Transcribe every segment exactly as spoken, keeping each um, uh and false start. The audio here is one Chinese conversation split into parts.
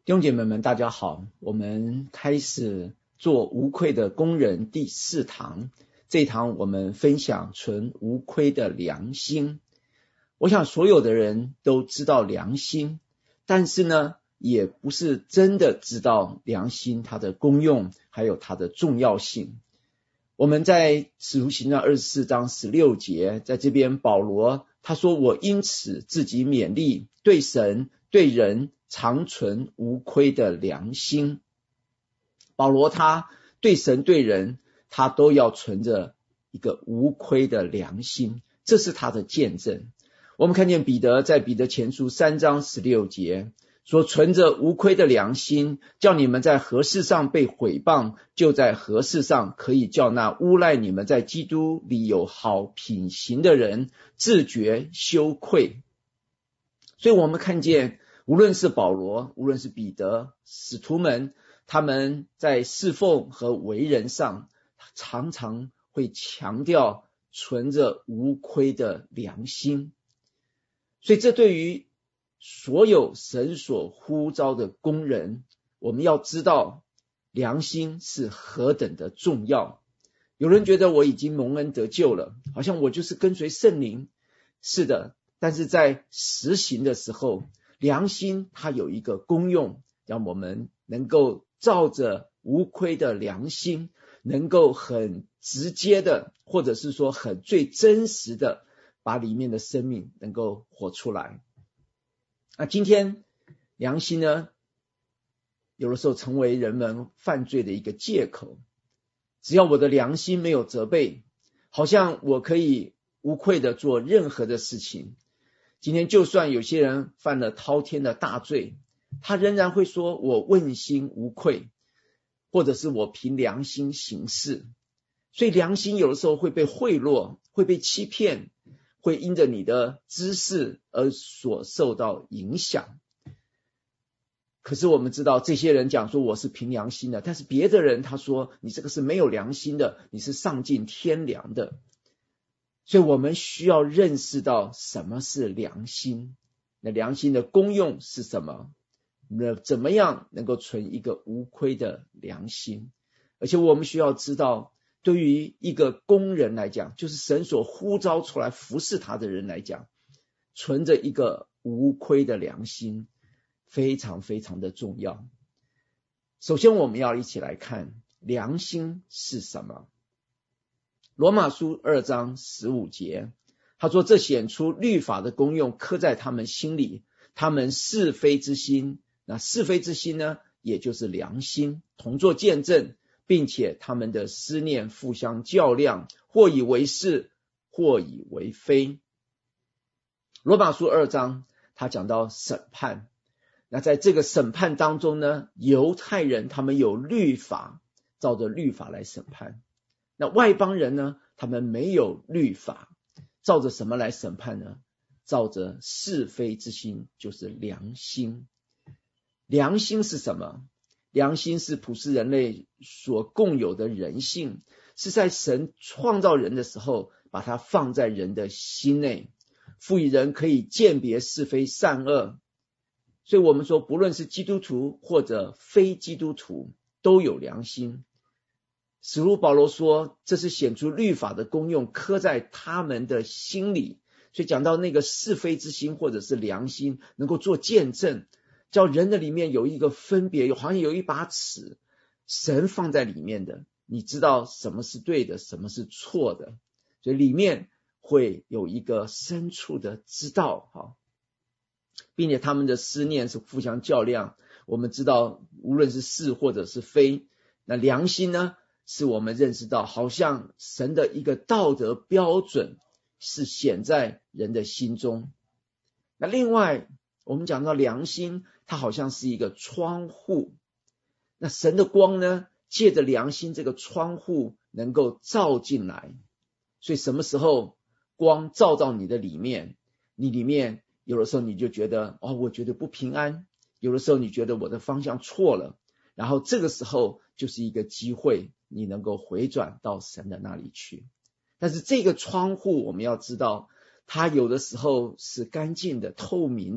弟兄姐妹们大家好，我们开始做无愧的工人第四堂。这一堂我们分享存无愧的良心。我想所有的人都知道良心，但是呢也不是真的知道良心它的功用还有它的重要性。我们在使徒行传二十四章十六节，在这边保罗他说，我因此自己勉励，对神对人常存无愧的良心。保罗他对神对人他都要存着一个无愧的良心，这是他的见证。我们看见彼得在彼得前书三章十六节说，存着无愧的良心，叫你们在何事上被毁谤，就在何事上可以叫那诬赖你们在基督里有好品行的人自觉羞愧。所以我们看见无论是保罗，无论是彼得，使徒们他们在侍奉和为人上常常会强调存着无愧的良心。所以这对于所有神所呼召的工人，我们要知道良心是何等的重要。有人觉得我已经蒙恩得救了，好像我就是跟随圣灵，是的，但是在实行的时候，良心它有一个功用，让我们能够照着无愧的良心，能够很直接的，或者是说很最真实的把里面的生命能够活出来。那今天良心呢，有的时候成为人们犯罪的一个借口。只要我的良心没有责备，好像我可以无愧的做任何的事情。今天就算有些人犯了滔天的大罪，他仍然会说我问心无愧，或者是我凭良心行事。所以良心有的时候会被贿赂，会被欺骗，会因着你的知识而所受到影响。可是我们知道这些人讲说我是凭良心的，但是别的人他说你这个是没有良心的，你是丧尽天良的。所以我们需要认识到什么是良心，那良心的功用是什么，那怎么样能够存一个无愧的良心。而且我们需要知道，对于一个工人来讲，就是神所呼召出来服侍他的人来讲，存着一个无愧的良心非常非常的重要。首先我们要一起来看良心是什么。罗马书二章十五节，他说，这显出律法的功用刻在他们心里，他们是非之心，那是非之心呢，也就是良心，同作见证，并且他们的思念互相较量，或以为是，或以为非。罗马书二章他讲到审判，那在这个审判当中呢，犹太人他们有律法，照着律法来审判。那外邦人呢，他们没有律法，照着什么来审判呢？照着是非之心，就是良心。良心是什么？良心是普世人类所共有的人性，是在神创造人的时候把它放在人的心内，赋予人可以鉴别是非善恶。所以我们说不论是基督徒或者非基督徒都有良心。使徒保罗说，这是显出律法的功用刻在他们的心里。所以讲到那个是非之心或者是良心能够做见证，叫人的里面有一个分别，好像有一把尺，神放在里面的，你知道什么是对的，什么是错的，所以里面会有一个深处的知道，并且他们的思念是互相较量。我们知道无论是是或者是非，那良心呢，是我们认识到好像神的一个道德标准是显在人的心中。那另外我们讲到良心，它好像是一个窗户，那神的光呢，借着良心这个窗户能够照进来。所以什么时候光照到你的里面，你里面有的时候你就觉得哦，我觉得不平安，有的时候你觉得我的方向错了，然后这个时候就是一个机会，你能够回转到神的那里去。但是这个窗户我们要知道，它有的时候是干净的、透明的，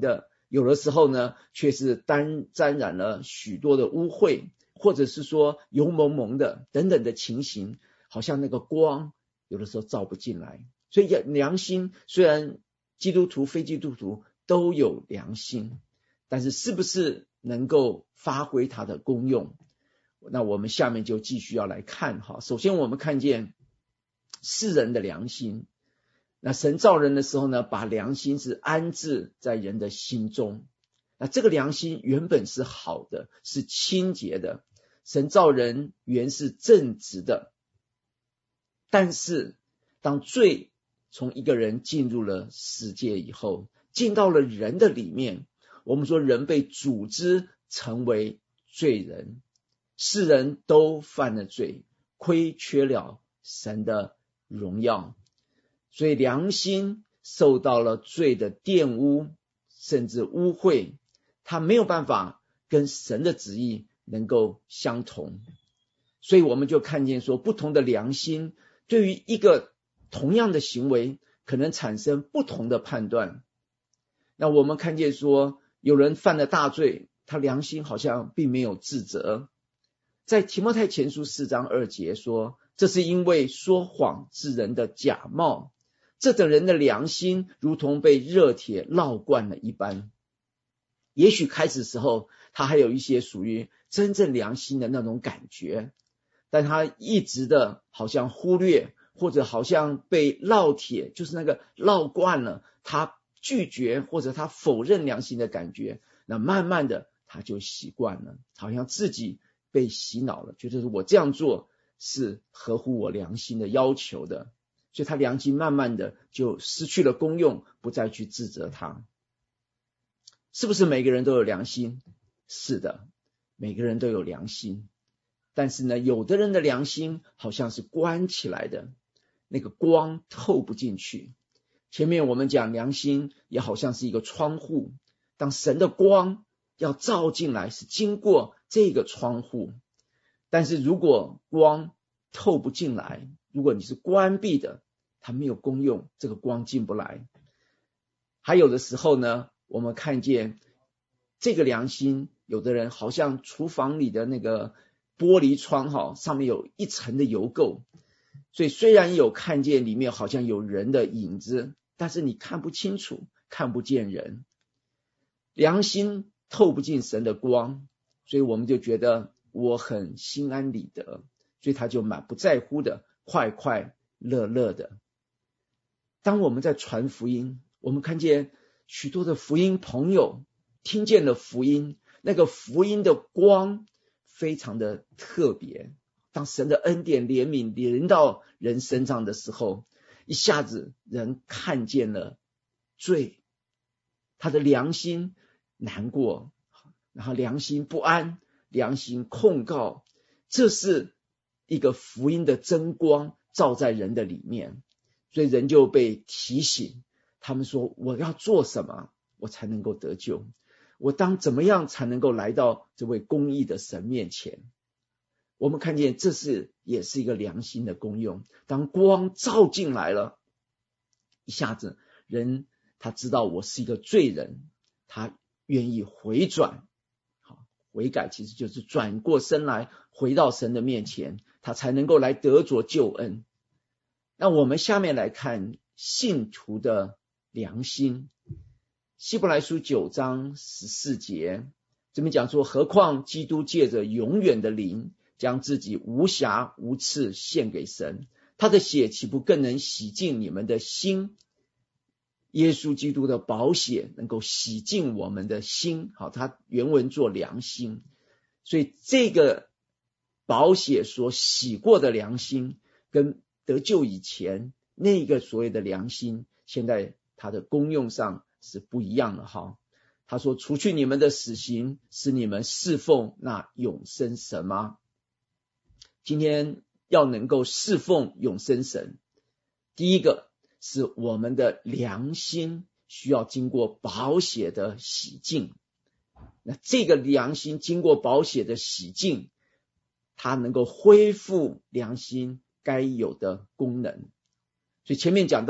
有的时候呢却是沾沾染了许多的污秽，或者是说油蒙蒙的等等的情形，好像那个光有的时候照不进来。所以良心，虽然基督徒非基督徒都有良心，但是是不是能够发挥它的功用，那我们下面就继续要来看哈。首先我们看见世人的良心，那神造人的时候呢，把良心是安置在人的心中，那这个良心原本是好的，是清洁的，神造人原是正直的，但是当罪从一个人进入了世界以后，进到了人的里面，我们说人被组织成为罪人，世人都犯了罪，亏缺了神的荣耀，所以良心受到了罪的玷污，甚至污秽，它没有办法跟神的旨意能够相同。所以我们就看见说，不同的良心对于一个同样的行为可能产生不同的判断。那我们看见说，有人犯了大罪，他良心好像并没有自责。在提摩太前书四章二节说，这是因为说谎之人的假冒，这等人的良心如同被热铁烙惯了一般。也许开始时候他还有一些属于真正良心的那种感觉，但他一直的好像忽略，或者好像被烙铁，就是那个烙惯了，他拒绝或者他否认良心的感觉，那慢慢的他就习惯了，好像自己被洗脑了，觉得我这样做是合乎我良心的要求的，所以他良心慢慢的就失去了功用，不再去自责他。是不是每个人都有良心？是的，每个人都有良心，但是呢，有的人的良心好像是关起来的，那个光透不进去。前面我们讲良心也好像是一个窗户，当神的光要照进来，是经过这个窗户，但是如果光透不进来，如果你是关闭的，它没有功用，这个光进不来。还有的时候呢，我们看见这个良心，有的人好像厨房里的那个玻璃窗哈，上面有一层的油垢，所以虽然有看见里面好像有人的影子，但是你看不清楚，看不见人。良心透不进神的光，所以我们就觉得我很心安理得，所以他就满不在乎的快快乐乐的。当我们在传福音，我们看见许多的福音朋友听见了福音，那个福音的光非常的特别，当神的恩典怜悯临到人身上的时候，一下子人看见了罪，他的良心难过，然后良心不安，良心控告，这是一个福音的真光照在人的里面，所以人就被提醒，他们说我要做什么我才能够得救，我当怎么样才能够来到这位公义的神面前。我们看见这是也是一个良心的功用，当光照进来了，一下子人他知道我是一个罪人，他愿意回转，好，悔改其实就是转过身来回到神的面前，他才能够来得着救恩。那我们下面来看信徒的良心。希伯来书九章十四节这边讲说，何况基督借着永远的灵将自己无瑕无刺献给神，他的血岂不更能洗净你们的心？耶稣基督的宝血能够洗净我们的心，好，他原文做良心，所以这个宝血所洗过的良心跟得救以前那个所谓的良心，现在它的功用上是不一样的哈。他说除去你们的死刑，使你们侍奉那永生神吗？今天要能够侍奉永生神，第一个是我们的良心需要经过宝血的洗净，那这个良心经过宝血的洗净，它能够恢复良心该有的功能。所以前面讲到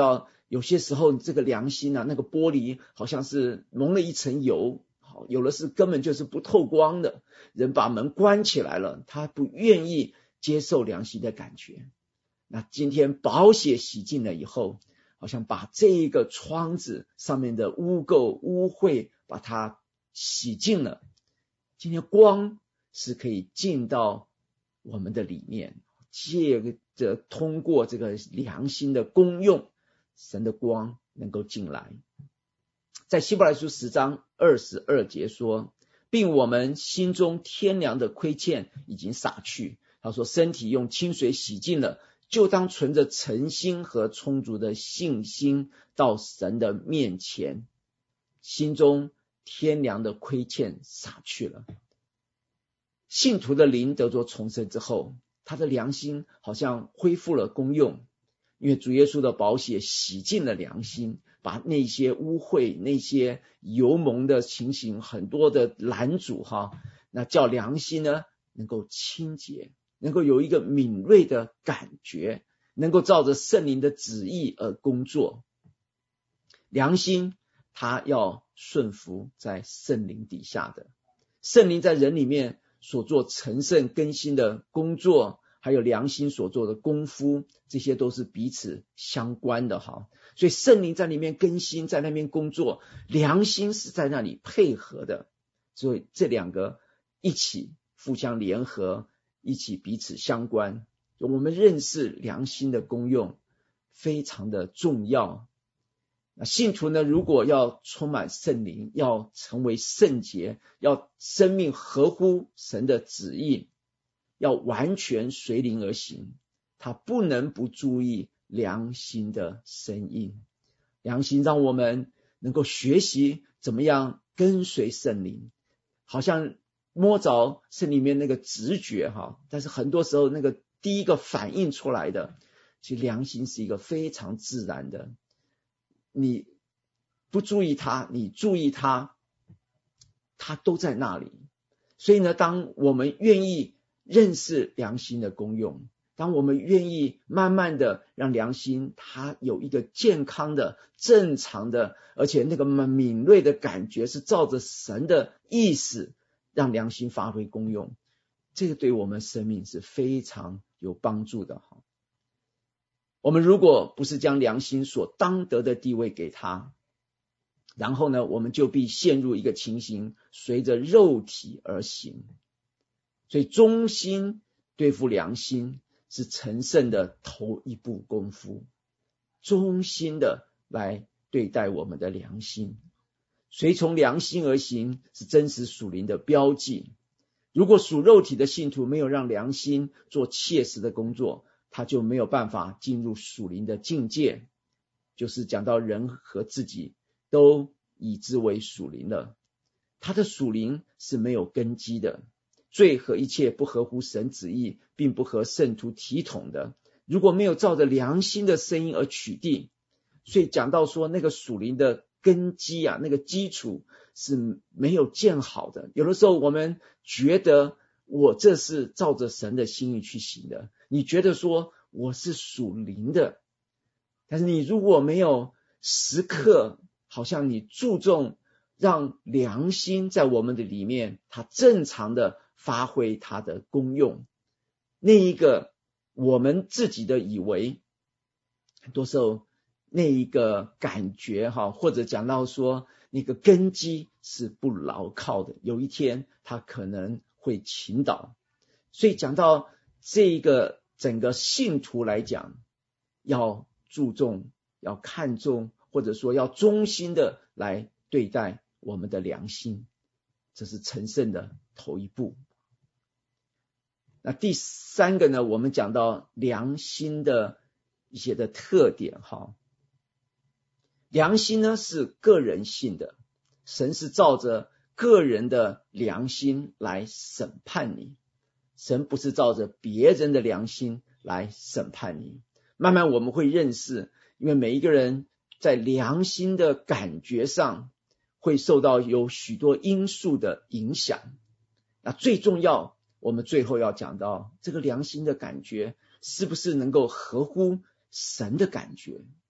有些时候这个良心啊，那个玻璃好像是蒙了一层油，有的是根本就是不透光的，人把门关起来了，他不愿意接受良心的感觉。那今天宝血洗净了以后，好像把这个窗子上面的污垢污秽把它洗净了，今天光是可以进到我们的里面，借着通过这个良心的功用，神的光能够进来。在希伯来书十章二十二节说，并我们心中天良的亏欠已经洒去，他说身体用清水洗净了，就当存着诚心和充足的信心到神的面前，心中天良的亏欠洒去了。信徒的灵得着重生之后，他的良心好像恢复了功用，因为主耶稣的宝血洗净了良心，把那些污秽那些油蒙的情形很多的拦阻哈，那叫良心呢能够清洁，能够有一个敏锐的感觉，能够照着圣灵的旨意而工作。良心它要顺服在圣灵底下的，圣灵在人里面所做成圣更新的工作，还有良心所做的功夫，这些都是彼此相关的哈。所以圣灵在里面更新，在那边工作，良心是在那里配合的，所以这两个一起互相联合，一起彼此相关。我们认识良心的功用非常的重要。那信徒呢，如果要充满圣灵，要成为圣洁，要生命合乎神的旨意，要完全随灵而行，他不能不注意良心的声音。良心让我们能够学习怎么样跟随圣灵，好像摸着圣里面那个直觉哈，但是很多时候那个第一个反应出来的，其实良心是一个非常自然的，你不注意它，你注意它，它都在那里。所以呢，当我们愿意认识良心的功用，当我们愿意慢慢的让良心它有一个健康的正常的，而且那个敏锐的感觉是照着神的意思让良心发挥功用，这个对我们生命是非常有帮助的。我们如果不是将良心所当得的地位给他，然后呢，我们就必陷入一个情形，随着肉体而行。所以忠心对付良心是成圣的头一步功夫，忠心的来对待我们的良心，随从良心而行是真实属灵的标记。如果属肉体的信徒没有让良心做切实的工作，他就没有办法进入属灵的境界，就是讲到人和自己都以之为属灵了，他的属灵是没有根基的，罪和一切不合乎神旨意并不合圣徒体统的，如果没有照着良心的声音而取缔，所以讲到说那个属灵的根基啊，那个基础是没有建好的。有的时候我们觉得我这是照着神的心意去行的，你觉得说我是属灵的，但是你如果没有时刻好像你注重让良心在我们的里面它正常的发挥它的功用，那一个我们自己的以为，很多时候那一个感觉哈，或者讲到说那个根基是不牢靠的，有一天它可能会倾倒。所以讲到这个整个信徒来讲，要注重，要看重，或者说要忠心的来对待我们的良心，这是成圣的头一步。那第三个呢，我们讲到良心的一些的特点哈。良心呢是个人性的，神是照着个人的良心来审判你，神不是照着别人的良心来审判你。慢慢我们会认识，因为每一个人在良心的感觉上会受到有许多因素的影响。那最重要，我们最后要讲到这个良心的感觉是不是能够合乎神的感觉。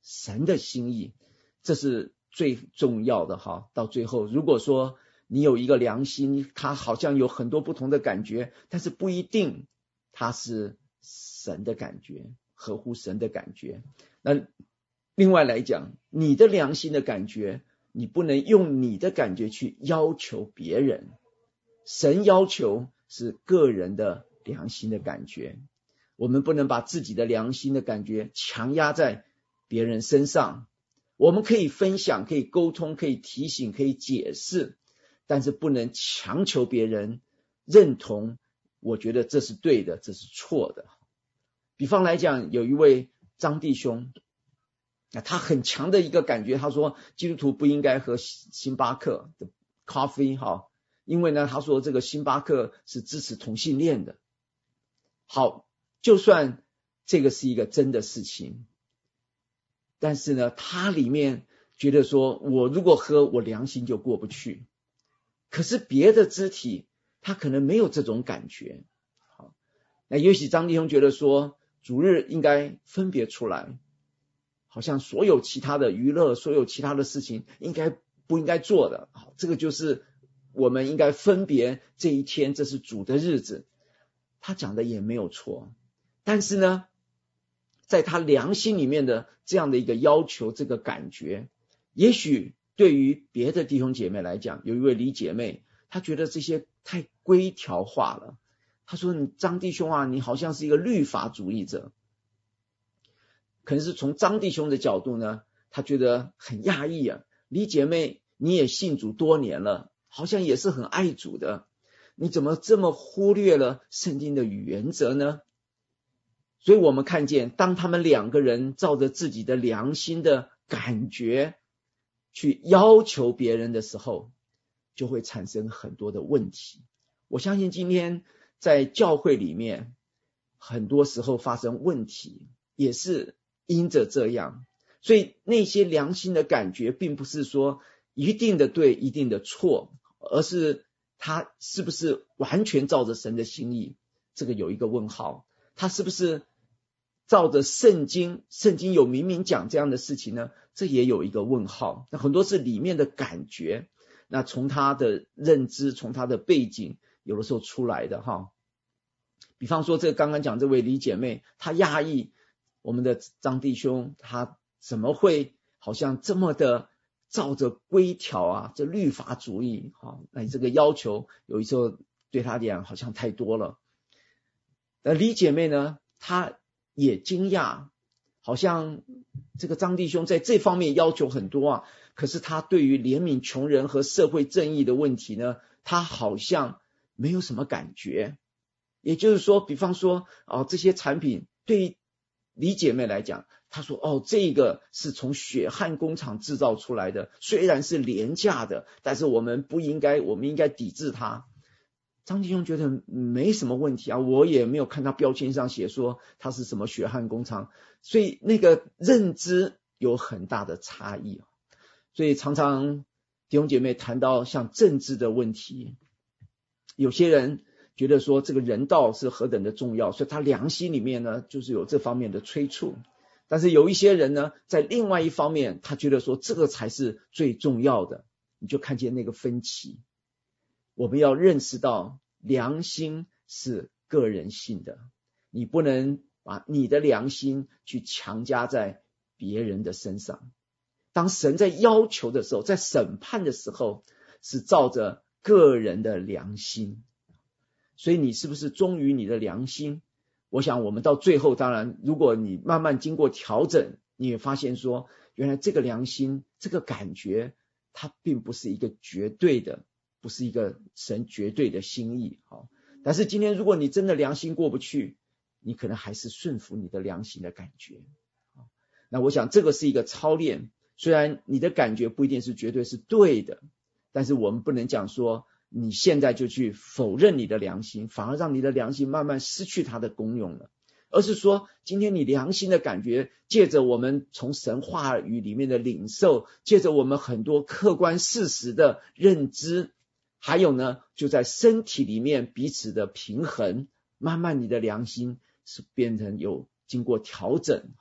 神的心意，这是最重要的哈。到最后，如果说你有一个良心，它好像有很多不同的感觉，但是不一定它是神的感觉，合乎神的感觉。那另外来讲，你的良心的感觉，你不能用你的感觉去要求别人，神要求是个人的良心的感觉，我们不能把自己的良心的感觉强压在别人身上。我们可以分享，可以沟通，可以提醒，可以解释，但是不能强求别人认同，我觉得这是对的，这是错的。比方来讲，有一位张弟兄，他很强的一个感觉，他说基督徒不应该喝星巴克的咖啡，因为呢，他说这个星巴克是支持同性恋的。好，就算这个是一个真的事情，但是呢，他里面觉得说，我如果喝，我良心就过不去。可是别的肢体，他可能没有这种感觉。好，那也许张弟兄觉得说，主日应该分别出来，好像所有其他的娱乐，所有其他的事情应该不应该做的。好，这个就是我们应该分别这一天，这是主的日子。他讲的也没有错，但是呢，在他良心里面的这样的一个要求，这个感觉，也许对于别的弟兄姐妹来讲，有一位李姐妹，她觉得这些太规条化了。她说，你张弟兄啊，你好像是一个律法主义者。可能是从张弟兄的角度呢，他觉得很讶异啊，李姐妹你也信主多年了，好像也是很爱主的，你怎么这么忽略了圣经的原则呢？所以我们看见，当他们两个人照着自己的良心的感觉去要求别人的时候，就会产生很多的问题。我相信今天在教会里面，很多时候发生问题，也是因着这样。所以那些良心的感觉，并不是说一定的对，一定的错，而是他是不是完全照着神的心意，这个有一个问号。他是不是照着圣经，圣经有明明讲这样的事情呢？这也有一个问号。那很多是里面的感觉，那从他的认知，从他的背景，有的时候出来的哈。比方说，这刚刚讲这位李姐妹，她讶异我们的张弟兄，他怎么会好像这么的照着规条啊，这律法主义哈，那这个要求有时候对他讲好像太多了。那李姐妹呢，她也惊讶，好像这个张弟兄在这方面要求很多啊，可是他对于怜悯穷人和社会正义的问题呢，他好像没有什么感觉。也就是说，比方说哦，这些产品对于李姐妹来讲，她说哦，这个是从血汗工厂制造出来的，虽然是廉价的，但是我们不应该，我们应该抵制它。张弟兄觉得没什么问题啊，我也没有看到标签上写说它是什么血汗工厂，所以那个认知有很大的差异。所以常常弟兄姐妹谈到像政治的问题，有些人觉得说这个人道是何等的重要，所以他良心里面呢就是有这方面的催促。但是有一些人呢，在另外一方面，他觉得说这个才是最重要的，你就看见那个分歧。我们要认识到良心是个人性的，你不能把你的良心去强加在别人的身上。当神在要求的时候，在审判的时候，是照着个人的良心。所以你是不是忠于你的良心？我想我们到最后，当然如果你慢慢经过调整，你会发现说，原来这个良心，这个感觉，它并不是一个绝对的，不是一个神绝对的心意。好，但是今天如果你真的良心过不去，你可能还是顺服你的良心的感觉。那我想这个是一个操练，虽然你的感觉不一定是绝对是对的，但是我们不能讲说你现在就去否认你的良心，反而让你的良心慢慢失去它的功用了。而是说今天你良心的感觉，借着我们从神话语里面的领受，借着我们很多客观事实的认知，还有呢就在身体里面彼此的平衡，慢慢你的良心是变成有经过调整。好，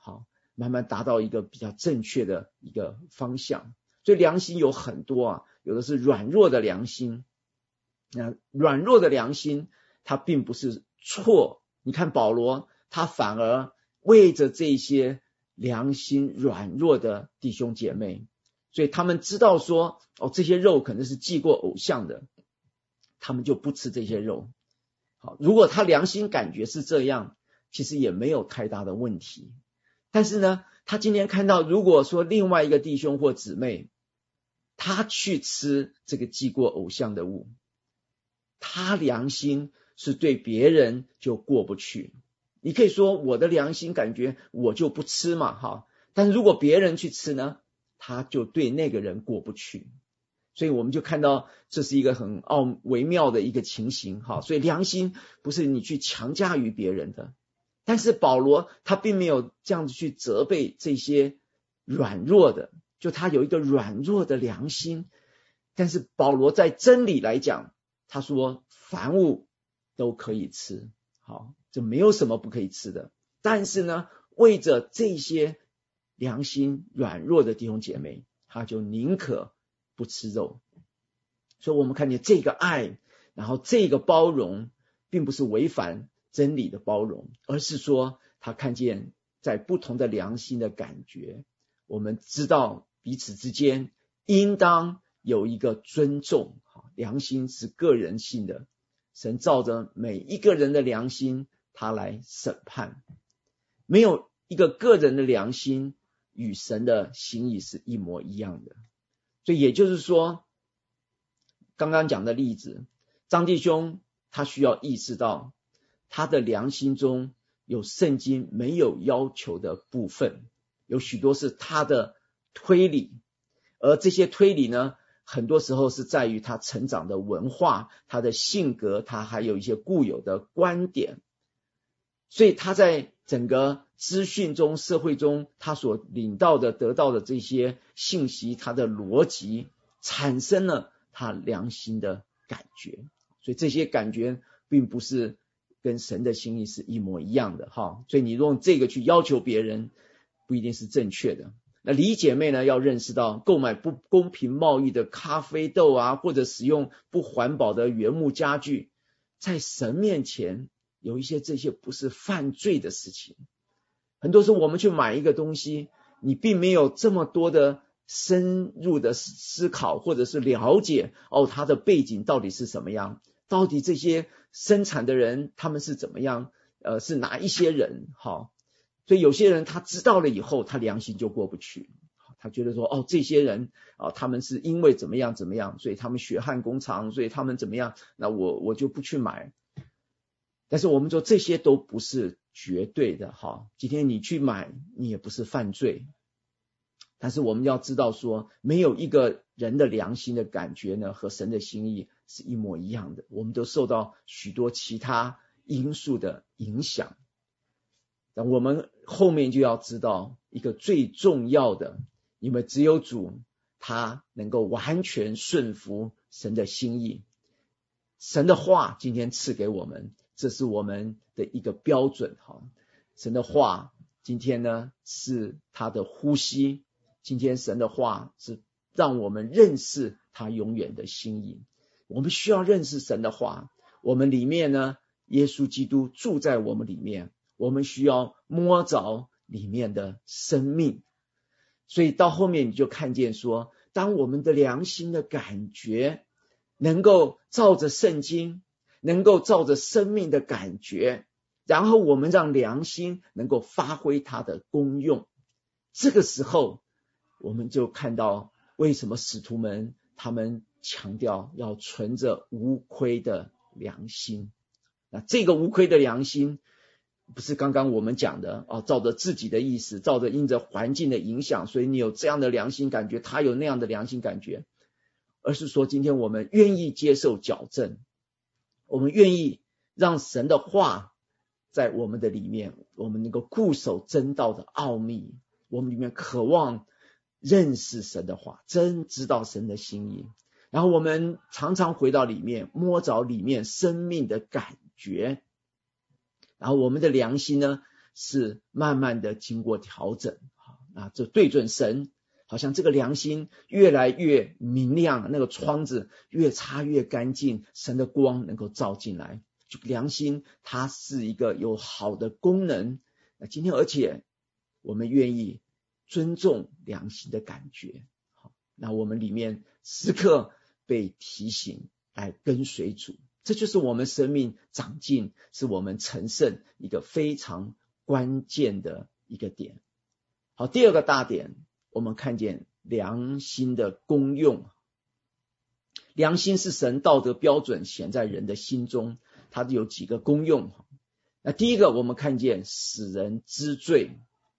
慢慢达到一个比较正确的一个方向。所以良心有很多啊，有的是软弱的良心，那软弱的良心它并不是错，你看保罗他反而为着这些良心软弱的弟兄姐妹，所以他们知道说哦，这些肉可能是祭过偶像的，他们就不吃这些肉。好，如果他良心感觉是这样，其实也没有太大的问题。但是呢，他今天看到如果说另外一个弟兄或姊妹他去吃这个祭过偶像的物，他良心是对别人就过不去。你可以说我的良心感觉我就不吃嘛，哈，但是如果别人去吃呢，他就对那个人过不去。所以我们就看到这是一个很奥微妙的一个情形，哈，所以良心不是你去强加于别人的。但是保罗他并没有这样子去责备这些软弱的，就他有一个软弱的良心。但是保罗在真理来讲，他说凡物都可以吃，好，这没有什么不可以吃的。但是呢，为着这些良心软弱的弟兄姐妹，他就宁可不吃肉。所以我们看见这个爱，然后这个包容，并不是违反真理的包容，而是说他看见在不同的良心的感觉，我们知道彼此之间应当有一个尊重。良心是个人性的，神照着每一个人的良心他来审判，没有一个个人的良心与神的心意是一模一样的。所以也就是说，刚刚讲的例子，张弟兄他需要意识到他的良心中有圣经没有要求的部分，有许多是他的推理，而这些推理呢，很多时候是在于他成长的文化，他的性格，他还有一些固有的观点。所以他在整个资讯中，社会中，他所领到的得到的这些信息，他的逻辑产生了他良心的感觉。所以这些感觉并不是跟神的心意是一模一样的哈，所以你用这个去要求别人，不一定是正确的。那李姐妹呢，要认识到购买不公平贸易的咖啡豆啊，或者使用不环保的原木家具，在神面前有一些这些不是犯罪的事情。很多时候我们去买一个东西，你并没有这么多的深入的思考或者是了解哦，它的背景到底是什么样，到底这些生产的人他们是怎么样，呃，是哪一些人，好，所以有些人他知道了以后，他良心就过不去，他觉得说哦，这些人啊，他们是因为怎么样怎么样，所以他们血汗工厂，所以他们怎么样，那我我就不去买。但是我们说这些都不是绝对的哈，今天你去买，你也不是犯罪。但是我们要知道说，没有一个人的良心的感觉呢，和神的心意是一模一样的。我们都受到许多其他因素的影响。但我们后面就要知道一个最重要的，因为只有主他能够完全顺服神的心意。神的话今天赐给我们，这是我们的一个标准哈。神的话今天呢是他的呼吸，今天神的话是让我们认识他永远的心意。我们需要认识神的话，我们里面呢耶稣基督住在我们里面，我们需要摸着里面的生命。所以到后面你就看见说，当我们的良心的感觉能够照着圣经，能够照着生命的感觉，然后我们让良心能够发挥它的功用，这个时候我们就看到为什么使徒们他们强调要存着无亏的良心。那这个无亏的良心不是刚刚我们讲的哦，照着自己的意思，照着因着环境的影响，所以你有这样的良心感觉，他有那样的良心感觉，而是说今天我们愿意接受矫正，我们愿意让神的话在我们的里面，我们能够固守真道的奥秘，我们里面渴望认识神的话，真知道神的心意，然后我们常常回到里面，摸着里面生命的感觉，然后我们的良心呢是慢慢的经过调整，那这对准神，好像这个良心越来越明亮，那个窗子越擦越干净，神的光能够照进来。就良心它是一个有好的功能，那今天而且我们愿意尊重良心的感觉，那我们里面时刻被提醒来跟随主，这就是我们生命长进，是我们成圣一个非常关键的一个点。好，第二个大点，我们看见良心的功用。良心是神道德标准显在人的心中，它有几个功用。那第一个，我们看见使人知罪。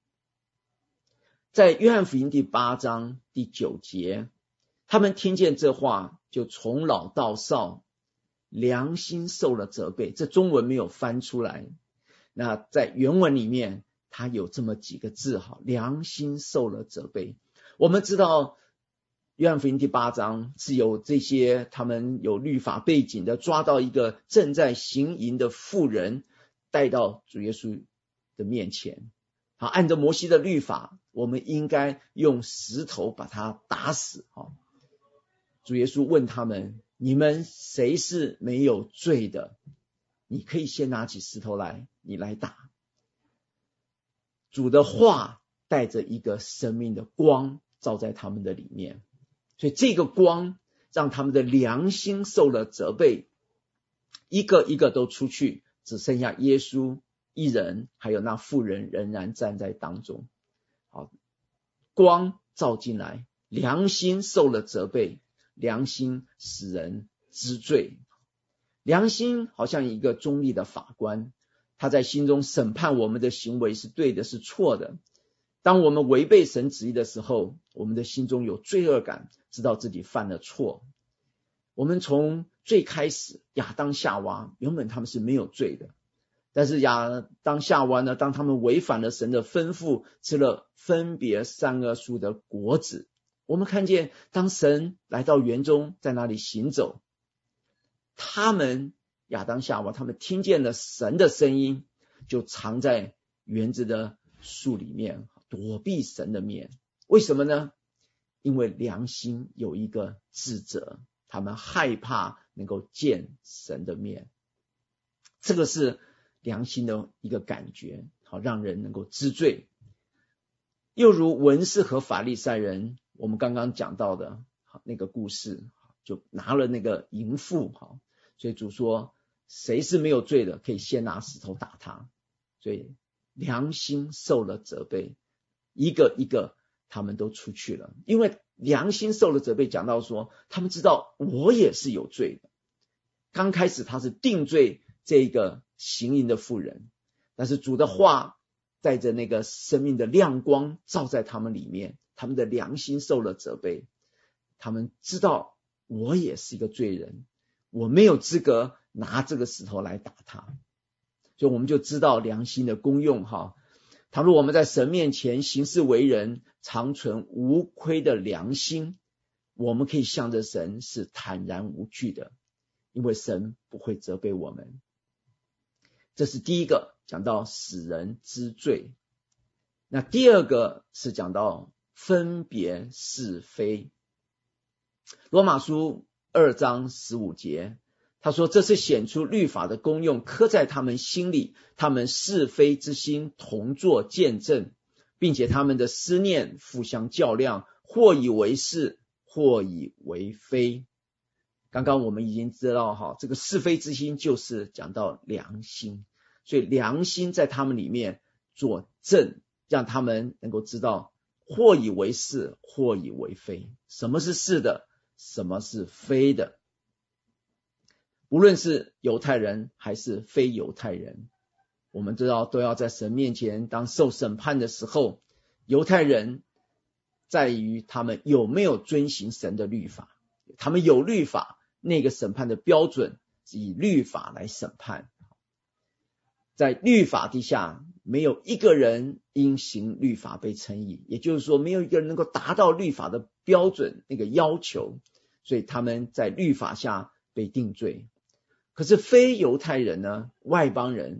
在约翰福音第八章第九节，他们听见这话，就从老到少良心受了责备。这中文没有翻出来，那在原文里面它有这么几个字，良心受了责备。我们知道约翰福音第八章是有这些他们有律法背景的，抓到一个正在行淫的妇人，带到主耶稣的面前。好，按照摩西的律法，我们应该用石头把他打死。主耶稣问他们，你们谁是没有罪的？你可以先拿起石头来，你来打。主的话带着一个生命的光照在他们的里面，所以这个光让他们的良心受了责备，一个一个都出去，只剩下耶稣一人，还有那妇人仍然站在当中。好，光照进来，良心受了责备，良心使人知罪。良心好像一个中立的法官，他在心中审判我们的行为是对的是错的。当我们违背神旨意的时候，我们的心中有罪恶感，知道自己犯了错。我们从最开始亚当夏娃原本他们是没有罪的，但是亚当夏娃呢，当他们违反了神的吩咐，吃了分别善恶树的果子，我们看见当神来到园中，在那里行走，他们亚当夏娃他们听见了神的声音，就藏在园子的树里面，躲避神的面。为什么呢？因为良心有一个自责，他们害怕能够见神的面。这个是良心的一个感觉，好让人能够知罪。又如文士和法利赛人，我们刚刚讲到的那个故事，就拿了那个淫妇，所以主说谁是没有罪的，可以先拿石头打他。所以良心受了责备，一个一个他们都出去了。因为良心受了责备，讲到说他们知道我也是有罪的。刚开始他是定罪这个行淫的妇人，但是主的话带着那个生命的亮光照在他们里面，他们的良心受了责备，他们知道我也是一个罪人，我没有资格拿这个石头来打他。所以我们就知道良心的功用哈。倘若我们在神面前行事为人，常存无亏的良心，我们可以向着神是坦然无惧的，因为神不会责备我们。这是第一个，讲到使人知罪。那第二个是讲到分别是非。罗马书二章十五节，他说这是显出律法的功用，刻在他们心里，他们是非之心同作见证，并且他们的思念互相较量，或以为是，或以为非。刚刚我们已经知道哈，这个是非之心就是讲到良心，所以良心在他们里面作证，让他们能够知道或以为是，或以为非，什么是是的，什么是非的。无论是犹太人还是非犹太人，我们知道都要在神面前当受审判的时候，犹太人在于他们有没有遵行神的律法，他们有律法，那个审判的标准是以律法来审判。在律法底下，没有一个人因行律法被称义，也就是说没有一个人能够达到律法的标准那个要求，所以他们在律法下被定罪。可是非犹太人呢，外邦人，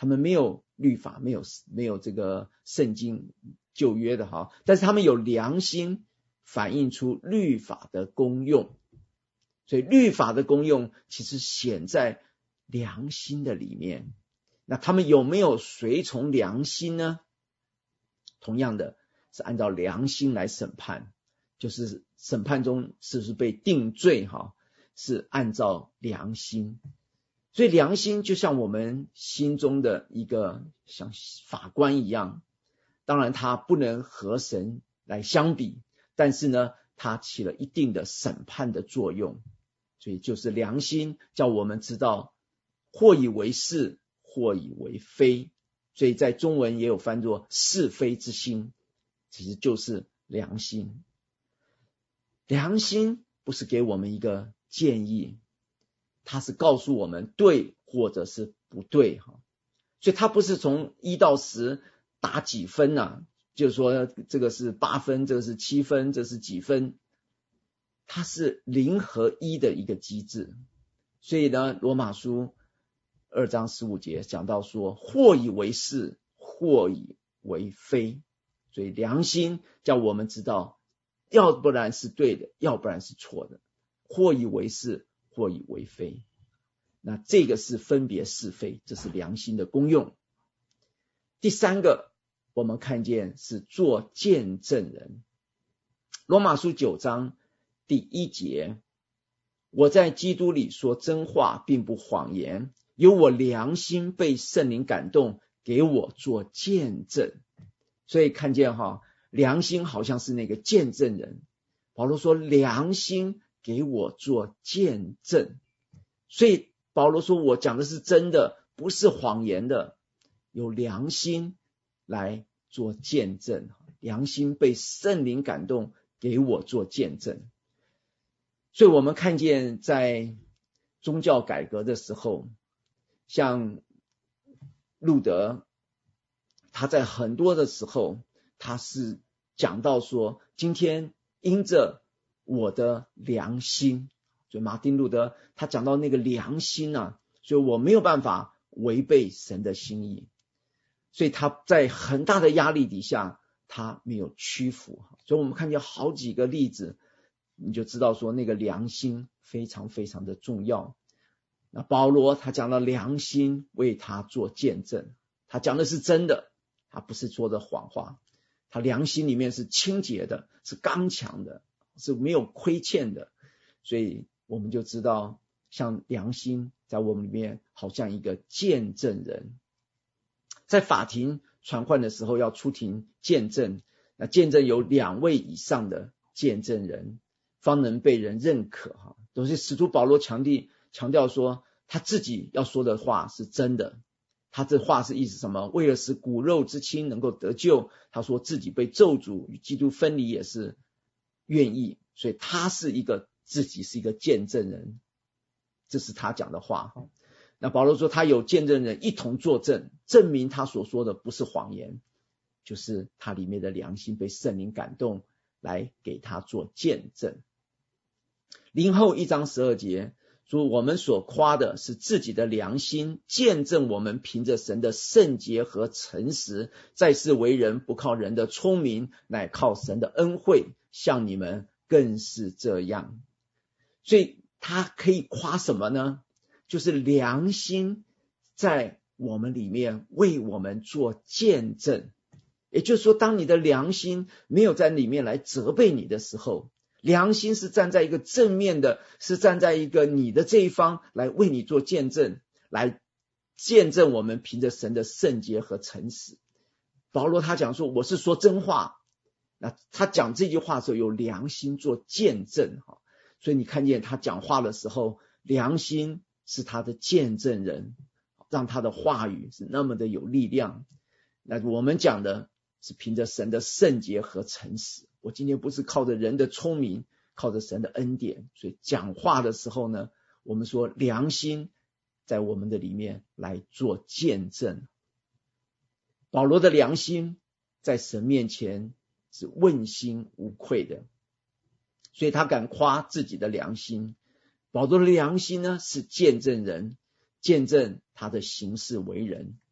他们没有律法，没有没有这个圣经旧约的哈，但是他们有良心，反映出律法的功用。所以律法的功用其实显在良心的里面。那他们有没有随从良心呢？同样的是按照良心来审判，就是审判中是不是被定罪哈，是按照良心。所以良心就像我们心中的一个像法官一样，当然它不能和神来相比，但是呢它起了一定的审判的作用。所以就是良心叫我们知道或以为是，或以为非，所以在中文也有翻作是非之心，其实就是良心。良心不是给我们一个建议，它是告诉我们对或者是不对，所以它不是从一到十打几分啊，就是说这个是八分，这个是七分，这是几分，它是零和一的一个机制。所以呢，罗马书二章十五节讲到说，或以为是，或以为非。所以良心叫我们知道，要不然是对的，要不然是错的，或以为是，或以为非。那这个是分别是非，这是良心的功用。第三个，我们看见是做见证人。罗马书九章第一节，我在基督里说真话，并不谎言，有我良心被圣灵感动，给我做见证。所以看见哈，良心好像是那个见证人。保罗说良心给我做见证，所以保罗说我讲的是真的，不是谎言的，有良心来做见证，良心被圣灵感动，给我做见证。所以我们看见在宗教改革的时候，像路德，他在很多的时候他是讲到说，今天因着我的良心，所以马丁路德他讲到那个良心啊，所以我没有办法违背神的心意，所以他在很大的压力底下他没有屈服。所以我们看见好几个例子，你就知道说那个良心非常非常的重要。那保罗他讲了良心为他做见证，他讲的是真的，他不是说的谎话，他良心里面是清洁的，是刚强的，是没有亏欠的。所以我们就知道像良心在我们里面好像一个见证人。在法庭传唤的时候要出庭见证，那见证有两位以上的见证人方能被人认可哈。都是使徒保罗强调强调说他自己要说的话是真的，他这话是意思什么？为了使骨肉之亲能够得救，他说自己被咒诅与基督分离也是愿意，所以他是一个自己是一个见证人，这是他讲的话。那保罗说他有见证人一同作证，证明他所说的不是谎言，就是他里面的良心被圣灵感动来给他做见证。林后一章十二节说，我们所夸的是自己的良心，见证我们凭着神的圣洁和诚实，在世为人不靠人的聪明，乃靠神的恩惠，像你们更是这样。所以他可以夸什么呢？就是良心在我们里面为我们做见证。也就是说，当你的良心没有在里面来责备你的时候，良心是站在一个正面的，是站在一个你的这一方来为你做见证，来见证我们凭着神的圣洁和诚实。保罗他讲说我是说真话，那他讲这句话的时候有良心做见证，所以你看见他讲话的时候，良心是他的见证人，让他的话语是那么的有力量。那我们讲的是凭着神的圣洁和诚实，我今天不是靠着人的聪明，靠着神的恩典，所以讲话的时候呢，我们说良心在我们的里面来做见证。保罗的良心在神面前是问心无愧的，所以他敢夸自己的良心。保罗的良心呢是见证人，见证他的行事为人。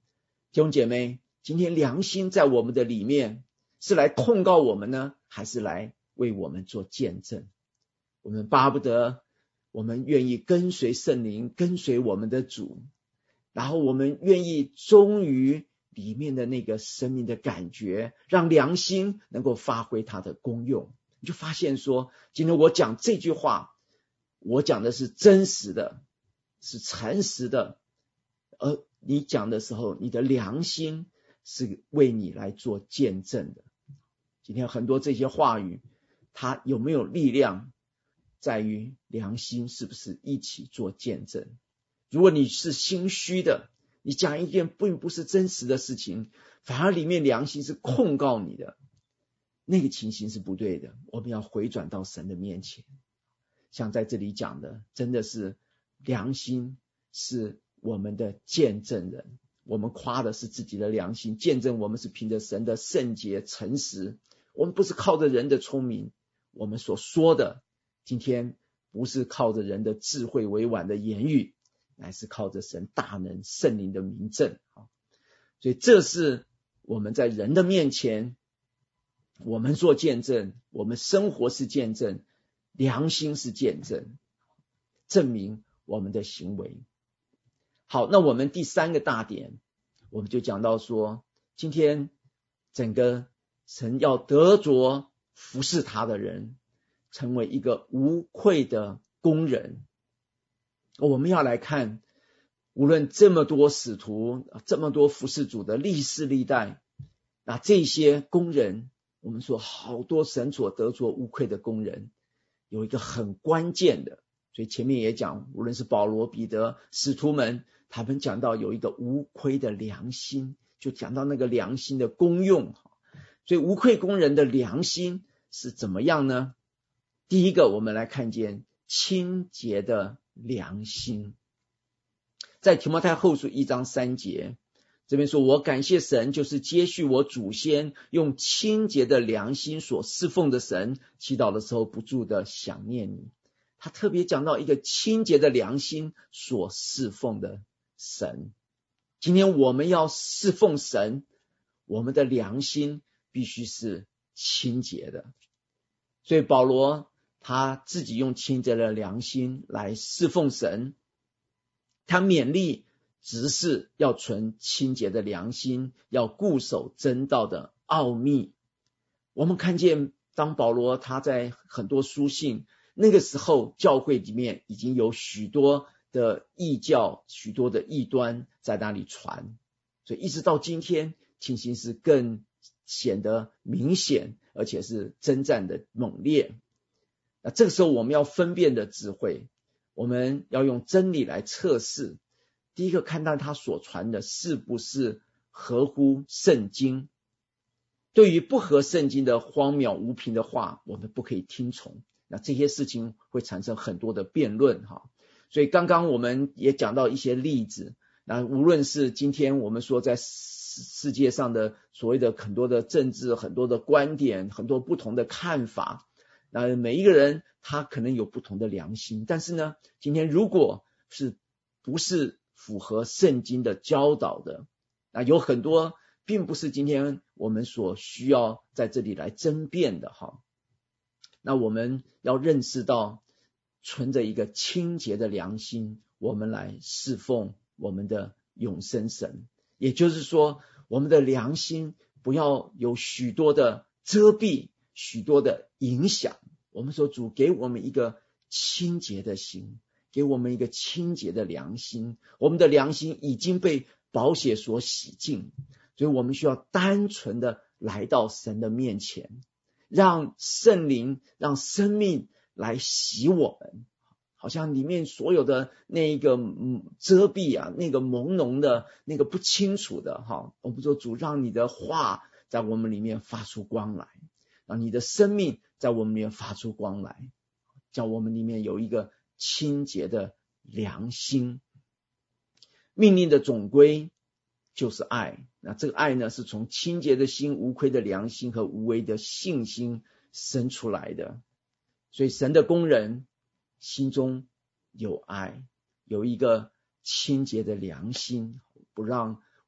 弟兄姐妹，今天良心在我们的里面是来控告我们呢，还是来为我们做见证？我们巴不得我们愿意跟随圣灵，跟随我们的主，然后我们愿意忠于里面的那个生命的感觉，让良心能够发挥它的功用。你就发现说，今天我讲这句话，我讲的是真实的，是诚实的，而你讲的时候，你的良心是为你来做见证的。今天很多这些话语，它有没有力量，在于良心是不是一起做见证。如果你是心虚的，你讲一件并不是真实的事情，反而里面良心是控告你的，那个情形是不对的。我们要回转到神的面前。像在这里讲的，真的是良心是我们的见证人，我们夸的是自己的良心，见证我们是凭着神的圣洁诚实，我们不是靠着人的聪明，我们所说的今天不是靠着人的智慧委婉的言语，乃是靠着神大能圣灵的明证。所以这是我们在人的面前，我们做见证，我们生活是见证，良心是见证，证明我们的行为。好，那我们第三个大点，我们就讲到说，今天整个神要得着服侍他的人，成为一个无愧的工人。我们要来看，无论这么多使徒，这么多服侍主的历世历代，那这些工人，我们说好多神所得着无愧的工人，有一个很关键的，所以前面也讲，无论是保罗、彼得、使徒们，他们讲到有一个无愧的良心，就讲到那个良心的功用。所以无愧工人的良心是怎么样呢？第一个，我们来看见清洁的良心。在提摩太后书一章三节，这边说，我感谢神，就是接续我祖先用清洁的良心所侍奉的神，祈祷的时候不住的想念你。他特别讲到一个清洁的良心所侍奉的神。今天我们要侍奉神，我们的良心必须是清洁的。所以保罗他自己用清洁的良心来侍奉神，他勉励执事要存清洁的良心，要固守真道的奥秘。我们看见当保罗他在很多书信，那个时候教会里面已经有许多的异教，许多的异端在那里传，所以一直到今天情形是更显得明显，而且是征战的猛烈。那这个时候我们要分辨的智慧，我们要用真理来测试。第一个，看到他所传的是不是合乎圣经。对于不合圣经的荒谬无凭的话，我们不可以听从。那这些事情会产生很多的辩论哈。所以刚刚我们也讲到一些例子，那无论是今天我们说在世界上的所谓的很多的政治，很多的观点，很多不同的看法，那每一个人他可能有不同的良心，但是呢，今天如果是不是符合圣经的教导的，那有很多并不是今天我们所需要在这里来争辩的哈。那我们要认识到，存着一个清洁的良心，我们来侍奉我们的永生神。也就是说，我们的良心不要有许多的遮蔽，许多的影响。我们说主给我们一个清洁的心，给我们一个清洁的良心，我们的良心已经被宝血所洗净，所以我们需要单纯的来到神的面前，让圣灵，让生命来洗我们，好像里面所有的那一个遮蔽啊，那个朦胧的，那个不清楚的哈，我们说主让你的话在我们里面发出光来，让你的生命在我们里面发出光来，叫我们里面有一个清洁的良心。命令的总归就是爱，那这个爱呢，是从清洁的心、无愧的良心和无为的信心生出来的。所以神的工人心中有爱，有一个清洁的良心，不让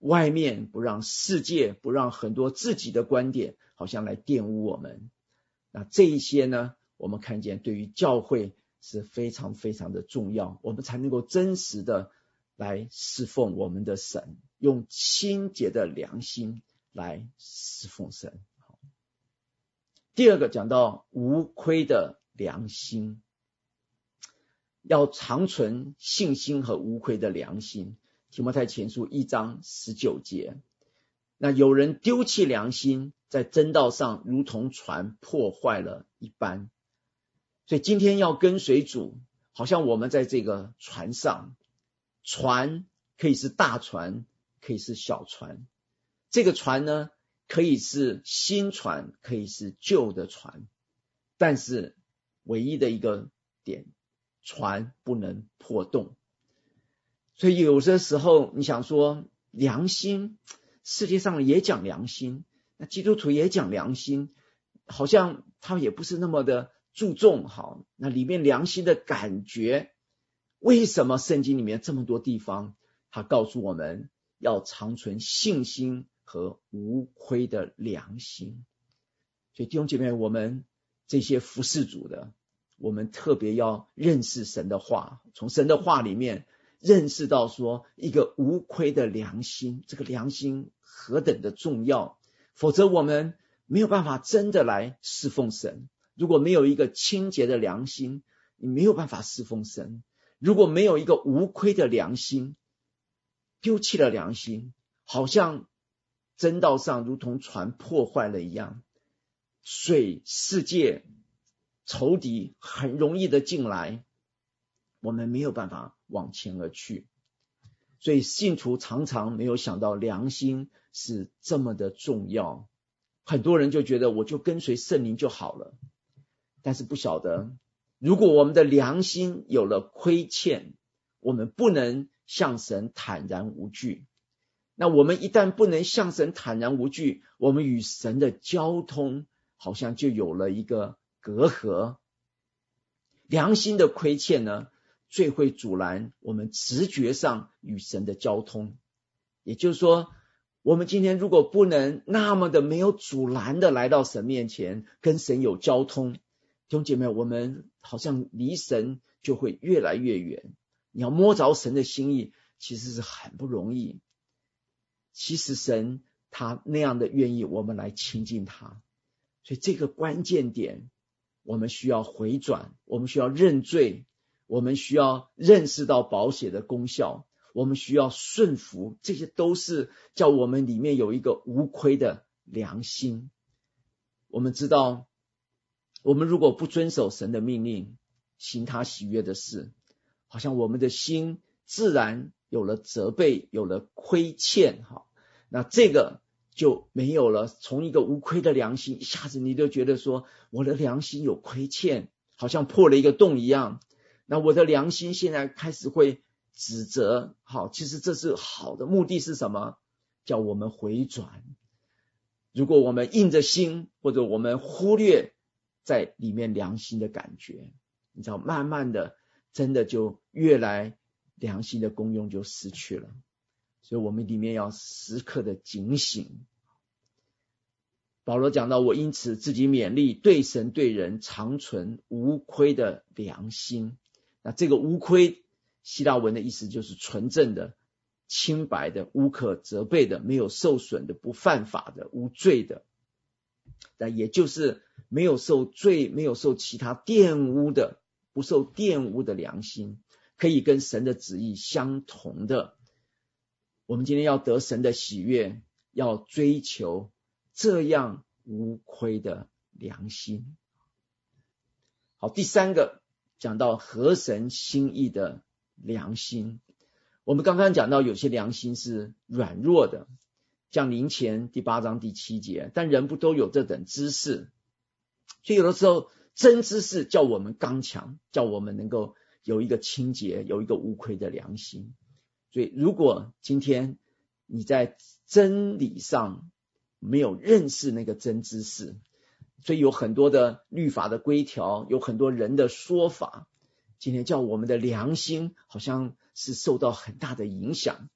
外面，不让世界，不让很多自己的观点好像来玷污我们。那这一些呢，我们看见对于教会是非常非常的重要，我们才能够真实的来侍奉我们的神，用清洁的良心来侍奉神。第二个讲到无亏的良心，要长存信心和无亏的良心。提摩太前书一章十九节，那有人丢弃良心，在真道上如同船破坏了一般。所以今天要跟随主，好像我们在这个船上，船可以是大船，可以是小船，这个船呢可以是新船，可以是旧的船，但是唯一的一个点，船不能破洞。所以有些时候你想说良心，世界上也讲良心，那基督徒也讲良心，好像他也不是那么的注重。好，那里面良心的感觉，为什么圣经里面这么多地方他告诉我们要长存信心和无亏的良心？所以弟兄姐妹，我们这些服侍主的，我们特别要认识神的话，从神的话里面认识到说一个无亏的良心，这个良心何等的重要，否则我们没有办法真的来侍奉神。如果没有一个清洁的良心，你没有办法侍奉神。如果没有一个无亏的良心，丢弃了良心，好像真道上如同船破坏了一样，水、世界、仇敌很容易的进来，我们没有办法往前而去。所以信徒常常没有想到良心是这么的重要。很多人就觉得我就跟随圣灵就好了，但是不晓得，如果我们的良心有了亏欠，我们不能向神坦然无惧。那我们一旦不能向神坦然无惧，我们与神的交通好像就有了一个隔阂。良心的亏欠呢，最会阻拦我们直觉上与神的交通。也就是说，我们今天如果不能那么的没有阻拦的来到神面前，跟神有交通，弟兄姐妹，我们好像离神就会越来越远。你要摸着神的心意，其实是很不容易。其实神他那样的愿意我们来亲近他，所以这个关键点，我们需要回转，我们需要认罪，我们需要认识到宝血的功效，我们需要顺服，这些都是叫我们里面有一个无亏的良心。我们知道，我们如果不遵守神的命令，行他喜悦的事，好像我们的心自然有了责备，有了亏欠。那这个就没有了，从一个无亏的良心，一下子你就觉得说我的良心有亏欠，好像破了一个洞一样。那我的良心现在开始会指责，好，其实这是好的，目的是什么？叫我们回转。如果我们硬着心，或者我们忽略在里面良心的感觉，你知道，慢慢的真的就越来良心的功用就失去了。所以我们里面要时刻的警醒。保罗讲到，我因此自己勉励，对神对人常存无亏的良心。那这个无亏，希腊文的意思就是纯正的、清白的、无可责备的、没有受损的、不犯法的、无罪的。那也就是没有受罪、没有受其他玷污的、不受玷污的良心，可以跟神的旨意相同的。我们今天要得神的喜悦，要追求这样无亏的良心。好，第三个讲到合神心意的良心。我们刚刚讲到有些良心是软弱的，像林前第八章第七节，但人不都有这等知识，所以有的时候真知识叫我们刚强，叫我们能够有一个清洁，有一个无亏的良心。所以如果今天你在真理上没有认识那个真知识，所以有很多的律法的规条，有很多人的说法，今天叫我们的良心好像是受到很大的影响。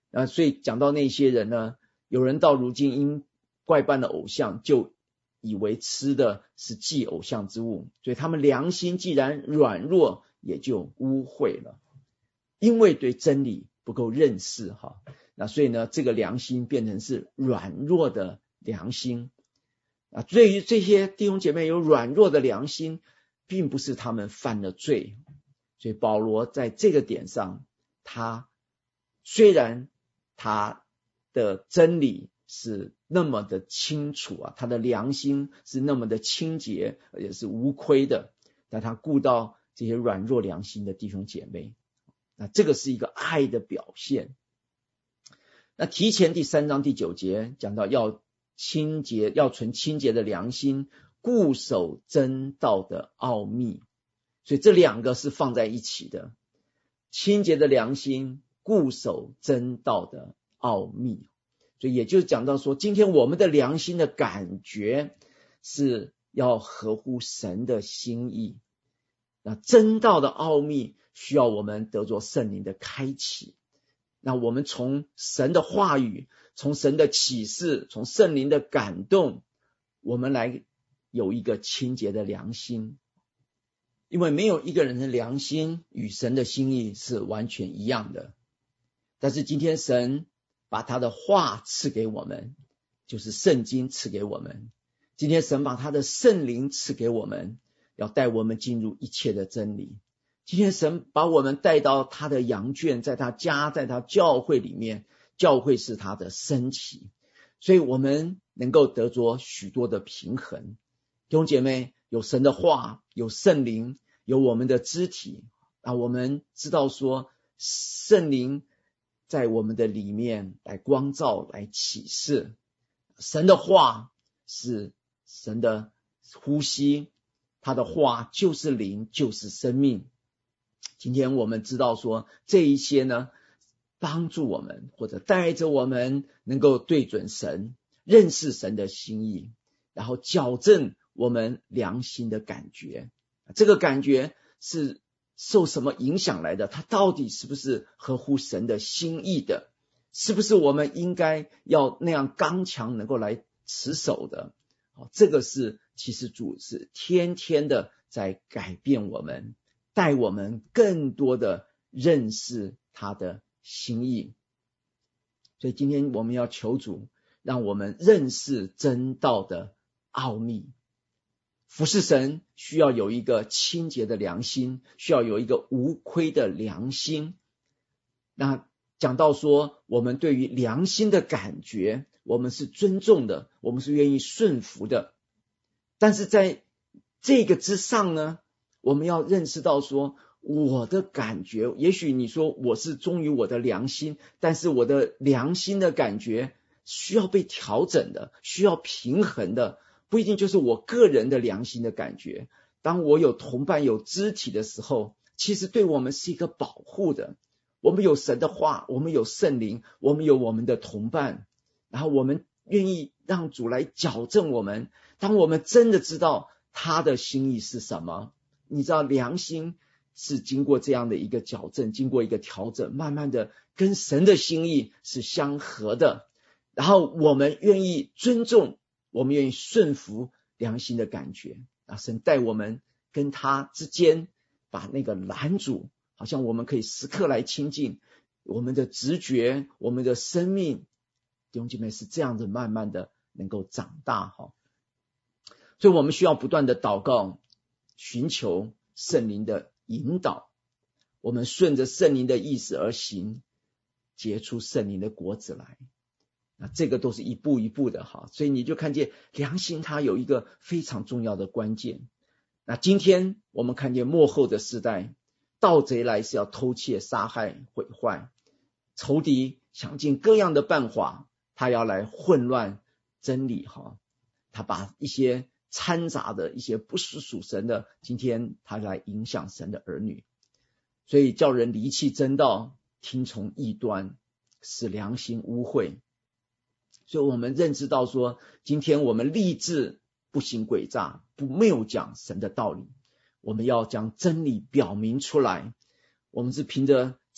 啊，所以讲到那些人呢，有人到如今因怪扮的偶像，就以为吃的是祭偶像之物，所以他们良心既然软弱，也就污秽了，因为对真理不够认识哈。那所以呢，这个良心变成是软弱的良心啊。对于这些弟兄姐妹有软弱的良心，并不是他们犯了罪，所以保罗在这个点上，他虽然他的真理是那么的清楚啊，他的良心是那么的清洁，而且是无亏的，但他顾到这些软弱良心的弟兄姐妹，那这个是一个爱的表现。那提前第三章第九节讲到要清洁，要存清洁的良心，固守真道的奥秘，所以这两个是放在一起的，清洁的良心，固守真道的奥秘。所以也就是讲到说，今天我们的良心的感觉是要合乎神的心意，那真道的奥秘需要我们得着圣灵的开启，那我们从神的话语，从神的启示，从圣灵的感动，我们来有一个清洁的良心。因为没有一个人的良心与神的心意是完全一样的，但是今天神把他的话赐给我们，就是圣经赐给我们，今天神把他的圣灵赐给我们，要带我们进入一切的真理。今天神把我们带到他的羊圈，在他家，在他教会里面，教会是他的身体，所以我们能够得着许多的平衡。弟兄姐妹，有神的话，有圣灵，有我们的肢体啊，我们知道说圣灵在我们的里面来光照，来启示。神的话是神的呼吸，他的话就是灵，就是生命。今天我们知道说这一些呢，帮助我们或者带着我们能够对准神，认识神的心意，然后矫正我们良心的感觉。这个感觉是受什么影响来的？它到底是不是合乎神的心意的？是不是我们应该要那样刚强能够来持守的？这个是其实主是天天的在改变我们，带我们更多的认识他的心意。所以今天我们要求主让我们认识真道的奥秘。服侍神需要有一个清洁的良心，需要有一个无亏的良心。那讲到说我们对于良心的感觉，我们是尊重的，我们是愿意顺服的，但是在这个之上呢，我们要认识到说我的感觉，也许你说我是忠于我的良心，但是我的良心的感觉需要被调整的，需要平衡的，不一定就是我个人的良心的感觉。当我有同伴有肢体的时候，其实对我们是一个保护的。我们有神的话，我们有圣灵，我们有我们的同伴，然后我们愿意让主来矫正我们。当我们真的知道他的心意是什么，你知道良心是经过这样的一个矫正，经过一个调整，慢慢的跟神的心意是相合的，然后我们愿意尊重，我们愿意顺服良心的感觉啊，神带我们跟他之间把那个拦阻，好像我们可以时刻来亲近，我们的直觉，我们的生命，弟兄姐妹是这样子慢慢的能够长大哈。所以我们需要不断的祷告，寻求圣灵的引导，我们顺着圣灵的意思而行，结出圣灵的果子来。那这个都是一步一步的哈，所以你就看见良心它有一个非常重要的关键。那今天我们看见末后的时代，盗贼来是要偷窃杀害毁坏，仇敌想尽各样的办法，他要来混乱真理哈，他把一些掺杂的一些不是属神的，今天他来影响神的儿女，所以叫人离弃真道，听从异端，使良心污秽。所以我们认知到说，今天我们立志不行诡诈，不谬讲神的道理，我们要将真理表明出来。我们是凭着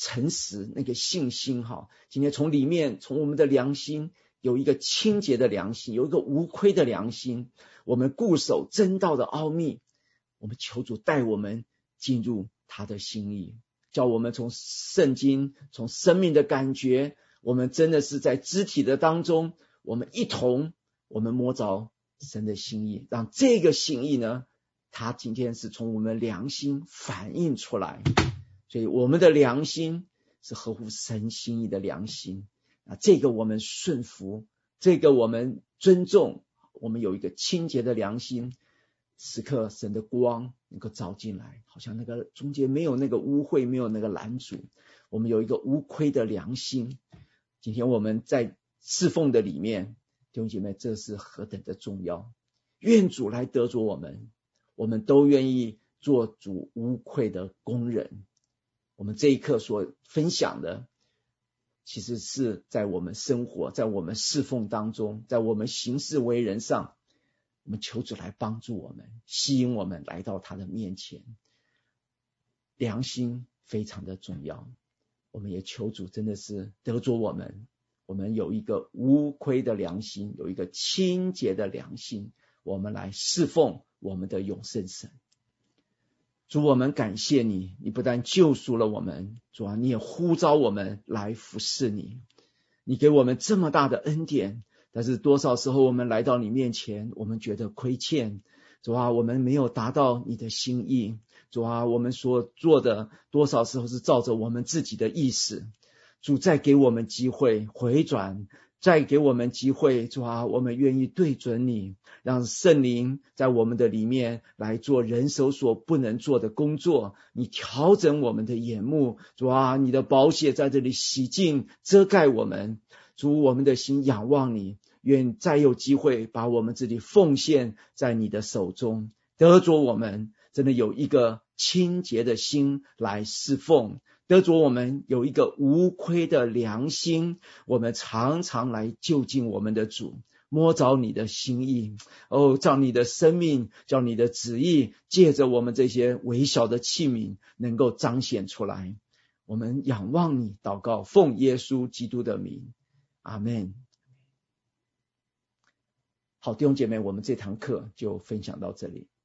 诚实，那个信心哈。今天从里面，从我们的良心，有一个清洁的良心，有一个无亏的良心，我们固守真道的奥秘，我们求主带我们进入他的心意，叫我们从圣经，从生命的感觉，我们真的是在肢体的当中，我们一同我们摸着神的心意，让这个心意呢，它今天是从我们良心反映出来。所以我们的良心是合乎神心意的良心啊，这个我们顺服，这个我们尊重，我们有一个清洁的良心，时刻神的光能够照进来，好像那个中间没有那个污秽，没有那个拦阻，我们有一个无亏的良心。今天我们在侍奉的里面，弟兄姐妹，这是何等的重要，愿主来得着我们，我们都愿意做主无愧的工人。我们这一刻所分享的，其实是在我们生活，在我们侍奉当中，在我们行事为人上，我们求主来帮助我们，吸引我们来到他的面前。良心非常的重要，我们也求主真的是得着我们，我们有一个无亏的良心，有一个清洁的良心，我们来侍奉我们的永生神。主，我们感谢你，你不但救赎了我们，主啊，你也呼召我们来服侍你，你给我们这么大的恩典，但是多少时候我们来到你面前，我们觉得亏欠，主啊，我们没有达到你的心意，主啊，我们所做的多少时候是照着我们自己的意思，主再给我们机会回转，再给我们机会，主啊，我们愿意对准你，让圣灵在我们的里面来做人手所不能做的工作，你调整我们的眼目，主啊，你的宝血在这里洗净遮盖我们，主，我们的心仰望你，愿再有机会把我们自己奉献在你的手中，得着我们真的有一个清洁的心来侍奉，得着我们有一个无亏的良心，我们常常来就近我们的主，摸着你的心意，哦，叫你的生命，叫你的旨意借着我们这些微小的器皿能够彰显出来。我们仰望你，祷告，奉耶稣基督的名，阿们。好，弟兄姐妹，我们这堂课就分享到这里。